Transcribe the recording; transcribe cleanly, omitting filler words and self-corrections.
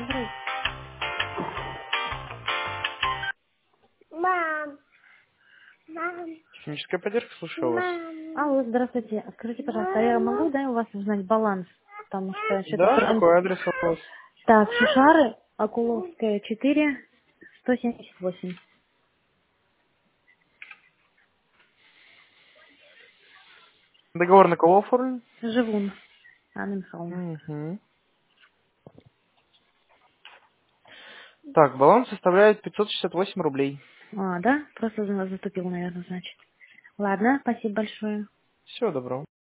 Добрый. Мам, мам, Техническая поддержка, слушаю вас. мам, Алло, здравствуйте. Скажите, пожалуйста, я могу, мама. да, у вас узнать баланс? Потому что что-то... Да, какой адрес у вас? Так, Шишары, Акуловская, 4, 178. Договор на кого оформлен? Живун. Анна Михайловна. Угу. Так, баланс составляет 568 рублей. А, да? Просто затупил, наверное, значит. Ладно, спасибо большое. Всего доброго.